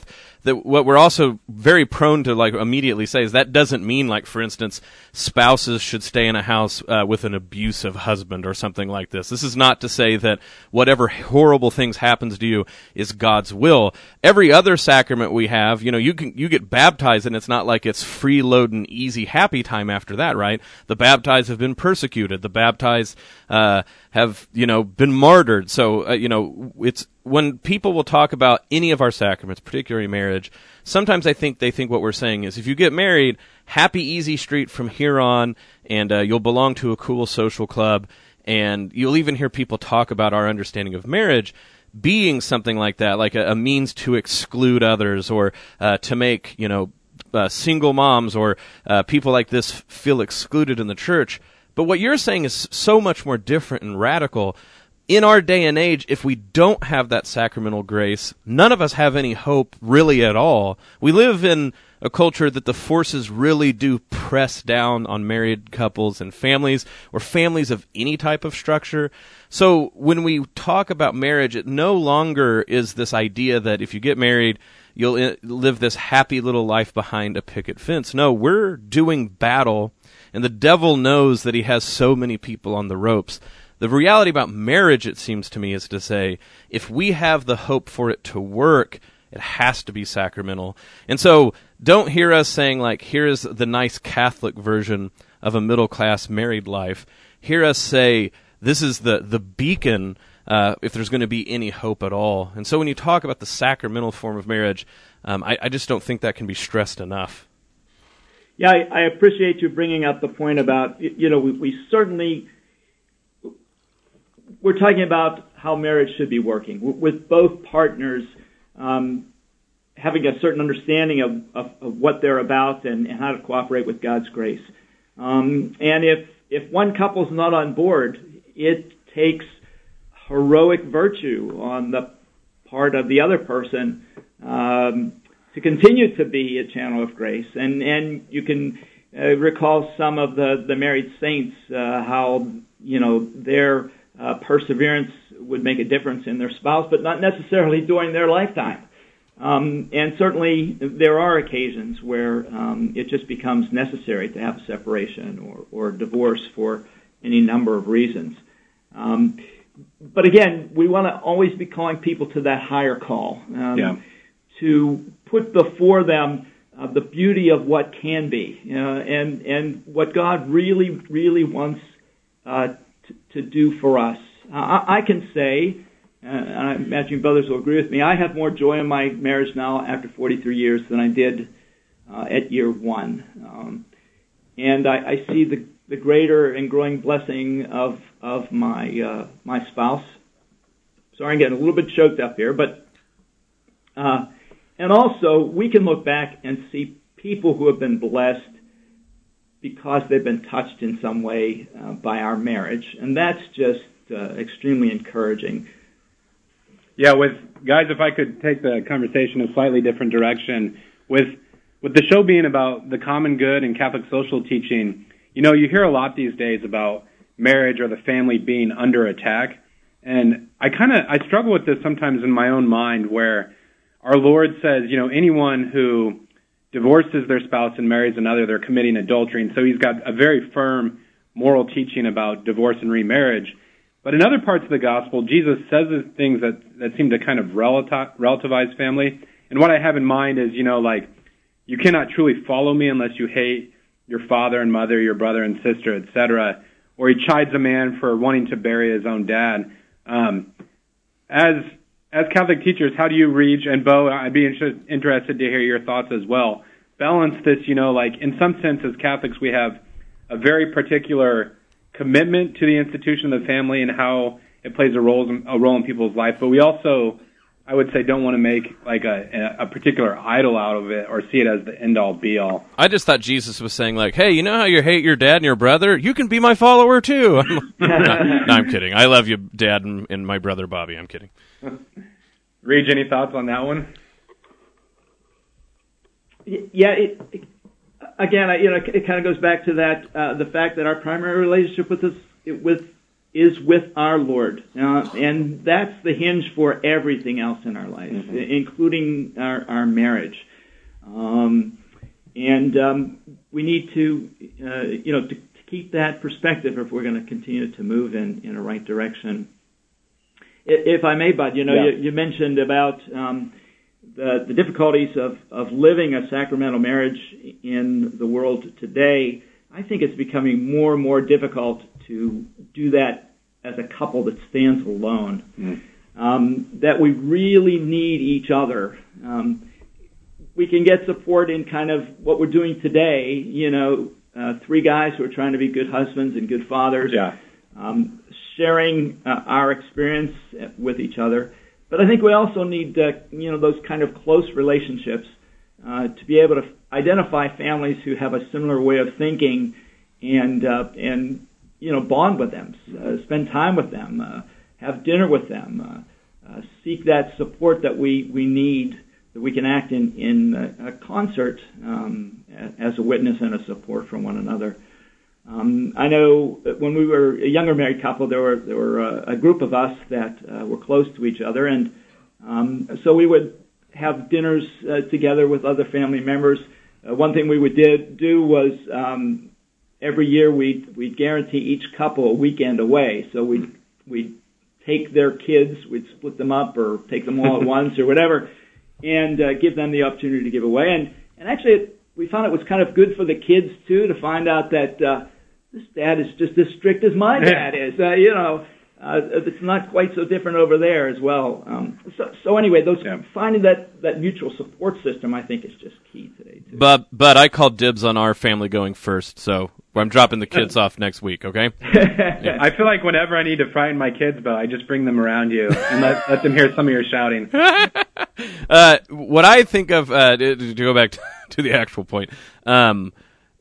that what we're also very prone to like immediately say is that doesn't mean, like, for instance, spouses should stay in a house uh, with an abusive husband or something like this. This is not to say that whatever horrible things happens to you is God's will. Every other sacrament we have, you know, you can you get baptized, and it's not like it's freeloading, easy, happy time after that, right? The baptized have been persecuted. The baptized uh, have, you know, been martyred. So, uh, you know, it's when people will talk about any of our sacraments, particularly marriage, sometimes I think they think what we're saying is if you get married, happy, easy street from here on, and uh, you'll belong to a cool social club, and you'll even hear people talk about our understanding of marriage being something like that, like a, a means to exclude others or uh, to make, you know, uh, single moms or uh, people like this feel excluded in the church. But what you're saying is so much more different and radical. In our day and age, if we don't have that sacramental grace, none of us have any hope really at all. We live in a culture that the forces really do press down on married couples and families, or families of any type of structure. So when we talk about marriage, it no longer is this idea that if you get married, you'll live this happy little life behind a picket fence. No, we're doing battle, and the devil knows that he has so many people on the ropes. The reality about marriage, it seems to me, is to say, if we have the hope for it to work, it has to be sacramental. And so don't hear us saying, like, here's the nice Catholic version of a middle-class married life. Hear us say, this is the, the beacon uh, if there's going to be any hope at all. And so when you talk about the sacramental form of marriage, um, I, I just don't think that can be stressed enough. Yeah, I, I appreciate you bringing up the point about, you know, we, we certainly... We're talking about how marriage should be working, with both partners um, having a certain understanding of, of, of what they're about and, and how to cooperate with God's grace. Um, and if, if one couple's not on board, it takes heroic virtue on the part of the other person um, to continue to be a channel of grace. And, and you can uh, recall some of the, the married saints, uh, how, you know, their Uh, perseverance would make a difference in their spouse, but not necessarily during their lifetime. Um, and certainly there are occasions where um, it just becomes necessary to have a separation or, or divorce for any number of reasons. Um, but again, we want to always be calling people to that higher call, um, yeah. to put before them uh, the beauty of what can be, uh, and, and what God really, really wants uh, to do for us. Uh, I, I can say, uh, and I imagine brothers will agree with me, I have more joy in my marriage now after forty-three years than I did uh, at year one. Um, and I, I see the, the greater and growing blessing of of my uh, my spouse. Sorry, I'm getting a little bit choked up here, but uh, and also we can look back and see people who have been blessed because they've been touched in some way uh, by our marriage, and that's just uh, extremely encouraging. Yeah, with guys, if I could take the conversation a slightly different direction, with with the show being about the common good and Catholic social teaching, you know, you hear a lot these days about marriage or the family being under attack, and I kind of I struggle with this sometimes in my own mind, where our Lord says, you know, anyone who divorces their spouse and marries another, they're committing adultery. And so he's got a very firm moral teaching about divorce and remarriage. But in other parts of the gospel, Jesus says things that, that seem to kind of relativize family. And what I have in mind is, you know, like, you cannot truly follow me unless you hate your father and mother, your brother and sister, et cetera. Or he chides a man for wanting to bury his own dad. Um, as As Catholic teachers, how do you reach, and Bo, I'd be inter- interested to hear your thoughts as well, balance this, you know, like, in some sense, as Catholics, we have a very particular commitment to the institution of the family and how it plays a role, a role in people's life, but we also, I would say, don't want to make, like, a, a particular idol out of it or see it as the end-all, be-all. I just thought Jesus was saying, like, hey, you know how you hate your dad and your brother? You can be my follower, too. I'm, no, no, I'm kidding. I love you, Dad, and, and my brother, Bobby. I'm kidding. Reg, any thoughts on that one? Yeah, it, it, again, you know, it kind of goes back to that uh, the fact that our primary relationship with this with is with our Lord. Uh, and that's the hinge for everything else in our life, mm-hmm. including our, our marriage. Um, and um, we need to, uh, you know, to, to keep that perspective if we're going to continue to move in, in a right direction. If I may, Bud, you know, yeah. you, you mentioned about um, the, the difficulties of, of living a sacramental marriage in the world today. I think it's becoming more and more difficult to do that as a couple that stands alone. Mm. Um, that we really need each other. Um, we can get support in kind of what we're doing today, you know, uh, three guys who are trying to be good husbands and good fathers, yeah. um, sharing uh, our experience with each other. But I think we also need, uh, you know, those kind of close relationships uh, to be able to identify families who have a similar way of thinking and, uh, and you know, bond with them, uh, spend time with them, uh, have dinner with them, uh, uh, seek that support that we, we need, that we can act in, in a, a concert um, as a witness and a support from one another. Um, I know when we were a younger married couple, there were there were a, a group of us that uh, were close to each other, and um, so we would have dinners uh, together with other family members. Uh, one thing we would did, do was um, every year we'd, we'd guarantee each couple a weekend away. So we'd, we'd take their kids, we'd split them up or take them all at once or whatever, and uh, give them the opportunity to give away. And, and actually, it, we found it was kind of good for the kids, too, to find out that uh, this dad is just as strict as my dad is. Uh, you know, uh, it's not quite so different over there as well. Um, so, so anyway, those yeah. finding that, that mutual support system, I think, is just key today, too. But, but I called dibs on our family going first, so I'm dropping the kids off next week, okay? Yeah. I feel like whenever I need to frighten my kids, but I just bring them around you and let, let them hear some of your shouting. uh, what I think of, uh, to, to go back to, to the actual point, um,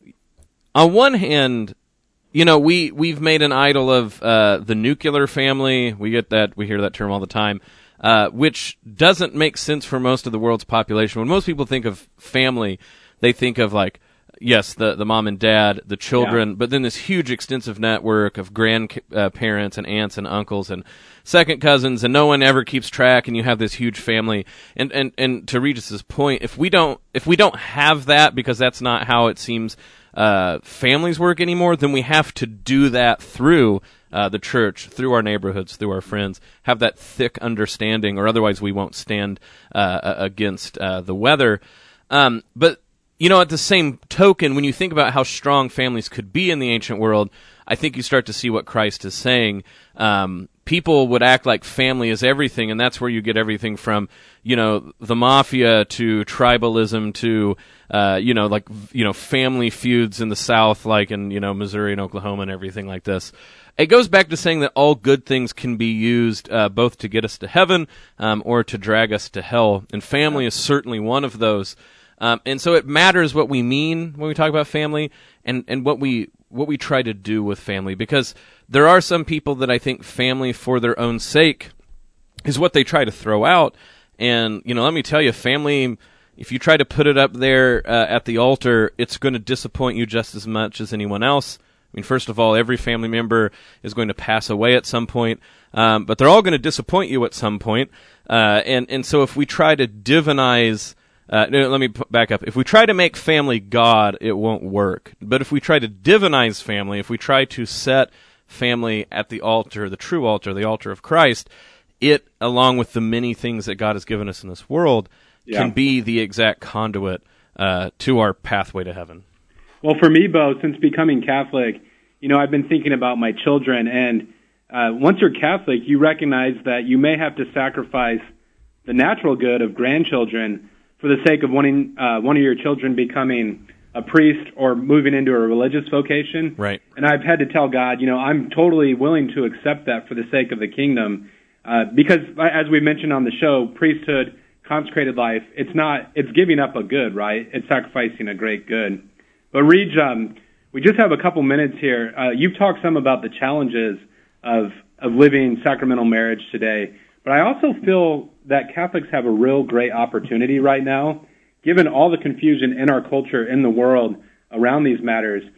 on one hand, you know, we, we've made an idol of uh, the nuclear family. We get that, we hear that term all the time, uh, which doesn't make sense for most of the world's population. When most people think of family, they think of, like, yes, the, the mom and dad, the children, yeah. but then this huge extensive network of grandparents uh, and aunts and uncles and second cousins, and no one ever keeps track, and you have this huge family. And, and, and to Regis's point, if we don't if we don't have that, because that's not how it seems uh, families work anymore, then we have to do that through uh, the church, through our neighborhoods, through our friends, have that thick understanding, or otherwise we won't stand uh, against uh, the weather. Um, but you know, at the same token, when you think about how strong families could be in the ancient world, I think you start to see what Christ is saying. Um, people would act like family is everything, and that's where you get everything from, you know, the mafia to tribalism to, uh, you know, like, you know, family feuds in the South, like in, you know, Missouri and Oklahoma and everything like this. It goes back to saying that all good things can be used uh, both to get us to heaven um, or to drag us to hell, and family is certainly one of those. Um, and so it matters what we mean when we talk about family and, and what we what we try to do with family, because there are some people that I think family for their own sake is what they try to throw out. And, you know, let me tell you, family, if you try to put it up there uh, at the altar, it's going to disappoint you just as much as anyone else. I mean, first of all, every family member is going to pass away at some point, um, but they're all going to disappoint you at some point. Uh, and, and so if we try to divinize Uh, no, let me back up. If we try to make family God, it won't work. But if we try to divinize family, if we try to set family at the altar, the true altar, the altar of Christ, it, along with the many things that God has given us in this world, yeah. can be the exact conduit uh, to our pathway to heaven. Well, for me, Bo, since becoming Catholic, you know, I've been thinking about my children, and uh, once you're Catholic, you recognize that you may have to sacrifice the natural good of grandchildren for the sake of wanting uh, one of your children becoming a priest or moving into a religious vocation. Right. And I've had to tell God, you know, I'm totally willing to accept that for the sake of the kingdom, uh, because as we mentioned on the show, priesthood, consecrated life, it's not, it's giving up a good, right? It's sacrificing a great good. But Reg, um, we just have a couple minutes here. Uh, you've talked some about the challenges of of living sacramental marriage today. But I also feel that Catholics have a real great opportunity right now, given all the confusion in our culture, in the world, around these matters.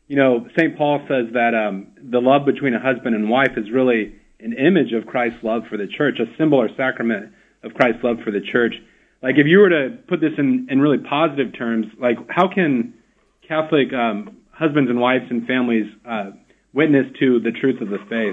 you know, Saint Paul says that um, the love between a husband and wife is really an image of Christ's love for the church, a symbol or sacrament of Christ's love for the church. Like, if you were to put this in, in really positive terms, like, how can Catholic um, husbands and wives and families uh, witness to the truth of the faith?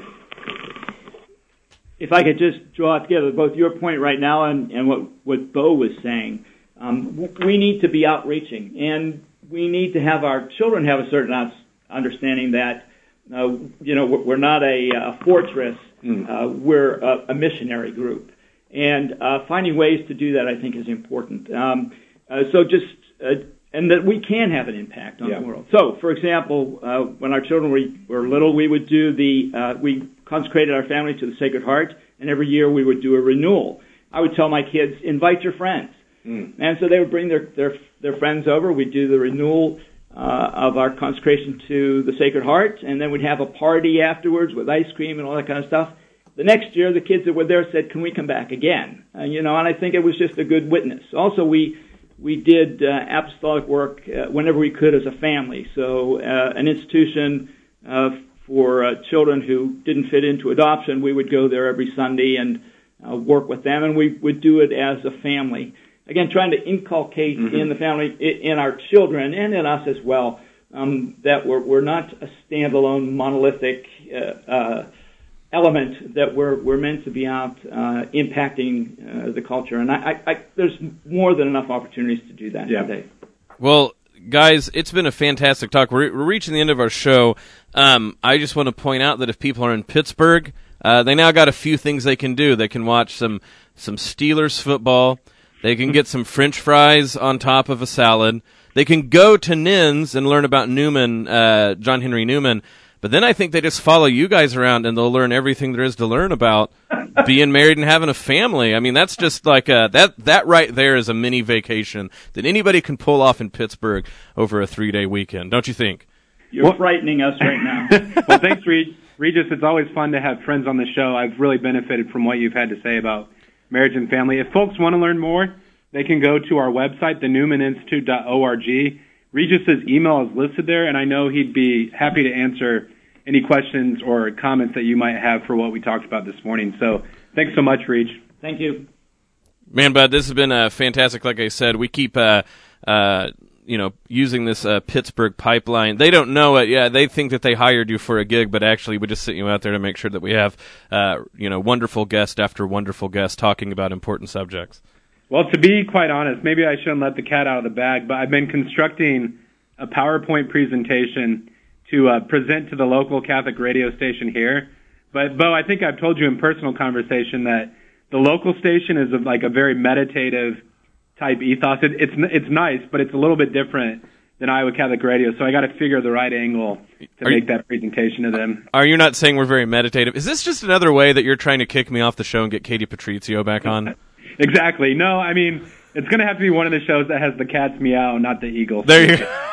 If I could just draw together both your point right now and, and what, what Bo was saying, um, we need to be outreaching, and we need to have our children have a certain understanding that, uh, you know, we're not a, a fortress, mm. uh, we're a, a missionary group. And uh, finding ways to do that, I think, is important. Um, uh, so just, uh, and that we can have an impact on yeah. the world. So, for example, uh, when our children were, were little, we would do the, uh, we consecrated our family to the Sacred Heart, and every year we would do a renewal. I would tell my kids, invite your friends. Mm. And so they would bring their, their, their friends over. We'd do the renewal uh, of our consecration to the Sacred Heart, and then we'd have a party afterwards with ice cream and all that kind of stuff. The next year, the kids that were there said, can we come back again? Uh, you know, and I think it was just a good witness. Also, we we did uh, apostolic work uh, whenever we could as a family. So uh, an institution uh, for uh, children who didn't fit into adoption, we would go there every Sunday and uh, work with them, and we would do it as a family. Again, trying to inculcate mm-hmm. in the family, in our children, and in us as well, um, that we're, we're not a standalone, monolithic uh, uh element, that we're we're meant to be out uh, impacting uh, the culture, and I, I, I, there's more than enough opportunities to do that yeah. today. Well, guys, it's been a fantastic talk. We're, we're reaching the end of our show. Um, I just want to point out that if people are in Pittsburgh, uh, they now got a few things they can do. They can watch some some Steelers football. They can get some French fries on top of a salad. They can go to Nin's and learn about Newman, uh, John Henry Newman. But then I think they just follow you guys around and they'll learn everything there is to learn about being married and having a family. I mean, that's just like a, that that right there is a mini vacation that anybody can pull off in Pittsburgh over a three-day weekend, don't you think? You're well, frightening us right now. Well, thanks, Reg- Regis. It's always fun to have friends on the show. I've really benefited from what you've had to say about marriage and family. If folks want to learn more, they can go to our website, the newman institute dot org. Regis's email is listed there, and I know he'd be happy to answer any questions or comments that you might have for what we talked about this morning. So thanks so much, Reg. Thank you. Man, Bud, this has been uh, fantastic. Like I said, we keep uh, uh, you know, using this uh, Pittsburgh pipeline. They don't know it. Yeah, they think that they hired you for a gig, but actually we just sent you out there to make sure that we have uh, you know, wonderful guest after wonderful guest talking about important subjects. Well, to be quite honest, maybe I shouldn't let the cat out of the bag, but I've been constructing a PowerPoint presentation to uh, present to the local Catholic radio station here. But, Bo, I think I've told you in personal conversation that the local station is a, like a very meditative type ethos. It, it's it's nice, but it's a little bit different than Iowa Catholic Radio, so I got to figure the right angle to are make you, that presentation to them. Are you not saying we're very meditative? Is this just another way that you're trying to kick me off the show and get Katie Patrizio back on? Exactly. No, I mean, it's going to have to be one of the shows that has the cat's meow, not the eagle. There you go.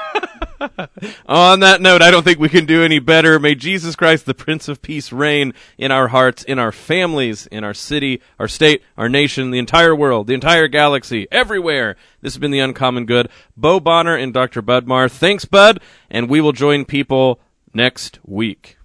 On that note, I don't think we can do any better. May Jesus Christ, the Prince of Peace, reign in our hearts, in our families, in our city, our state, our nation, the entire world, the entire galaxy, everywhere. This has been The Uncommon Good. Bo Bonner and Doctor Bud Marr. Thanks, Bud, and we will join people next week.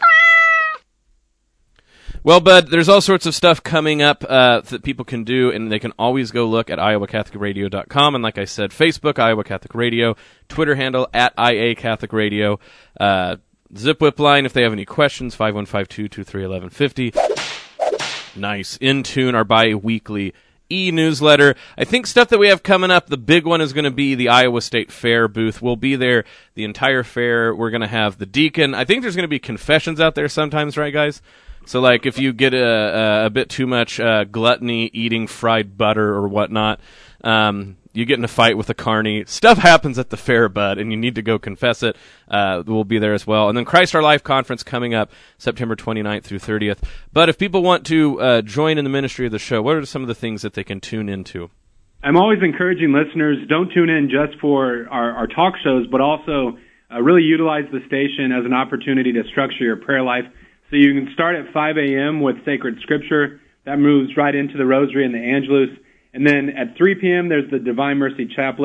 Well, Bud, there's all sorts of stuff coming up uh, that people can do, and they can always go look at iowa catholic radio dot com. And like I said, Facebook, Iowa Catholic Radio, Twitter handle, at I A Catholic Radio, uh, Zipwhip line if they have any questions, five one five, two two three, one one five zero. Nice. In Tune, our bi-weekly e-newsletter. I think stuff that we have coming up, the big one is going to be the Iowa State Fair booth. We'll be there the entire fair. We're going to have the deacon. I think there's going to be confessions out there sometimes, right, guys? So, like, if you get a, a, a bit too much uh, gluttony, eating fried butter or whatnot, um, you get in a fight with a carny. Stuff happens at the fair, Bud, and you need to go confess it. Uh, we'll be there as well. And then Christ Our Life Conference coming up September twenty-ninth through thirtieth. But if people want to uh, join in the ministry of the show, what are some of the things that they can tune into? I'm always encouraging listeners, don't tune in just for our, our talk shows, but also uh, really utilize the station as an opportunity to structure your prayer life. So you can start at five a.m. with Sacred Scripture. That moves right into the Rosary and the Angelus. And then at three p.m., there's the Divine Mercy Chaplet,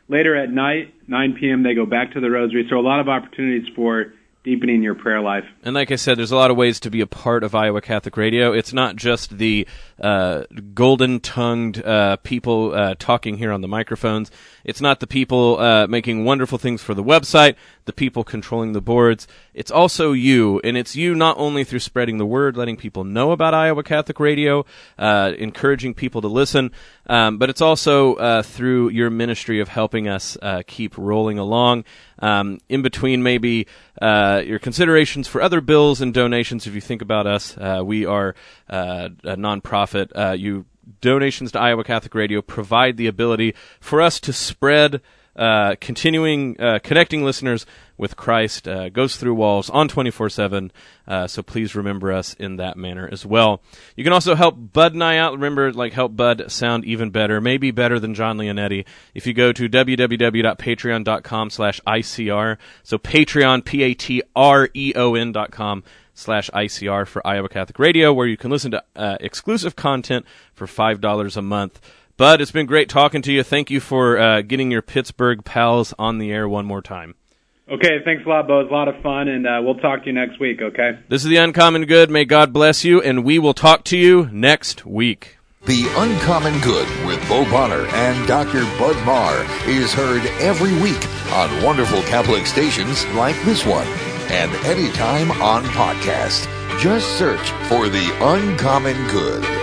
later at night, nine p.m., they go back to the Rosary. So a lot of opportunities for deepening your prayer life. And like I said, there's a lot of ways to be a part of Iowa Catholic Radio. It's not just the uh, golden-tongued uh, people uh, talking here on the microphones. It's not the people uh, making wonderful things for the website, the people controlling the boards. It's also you, and it's you not only through spreading the word, letting people know about Iowa Catholic Radio, uh, encouraging people to listen, um, but it's also uh, through your ministry of helping us uh, keep rolling along. Um, in between maybe uh, your considerations for other bills and donations, if you think about us, uh, we are uh, a nonprofit. Uh, you donations to Iowa Catholic Radio provide the ability for us to spread uh, continuing uh, connecting listeners with Christ, uh, goes through walls on twenty-four seven, uh, so please remember us in that manner as well. You can also help Bud and I out. Remember, like, help Bud sound even better, maybe better than John Leonetti, if you go to www.patreon.com slash ICR, so Patreon, P A T R E O N dot com slash ICR for Iowa Catholic Radio, where you can listen to uh, exclusive content for five dollars a month. Bud, it's been great talking to you. Thank you for uh, getting your Pittsburgh pals on the air one more time. Okay, thanks a lot, Bo. It was a lot of fun, and uh, we'll talk to you next week, okay? This is The Uncommon Good. May God bless you, and we will talk to you next week. The Uncommon Good with Bo Bonner and Doctor Bud Marr is heard every week on wonderful Catholic stations like this one, and anytime on podcast. Just search for The Uncommon Good.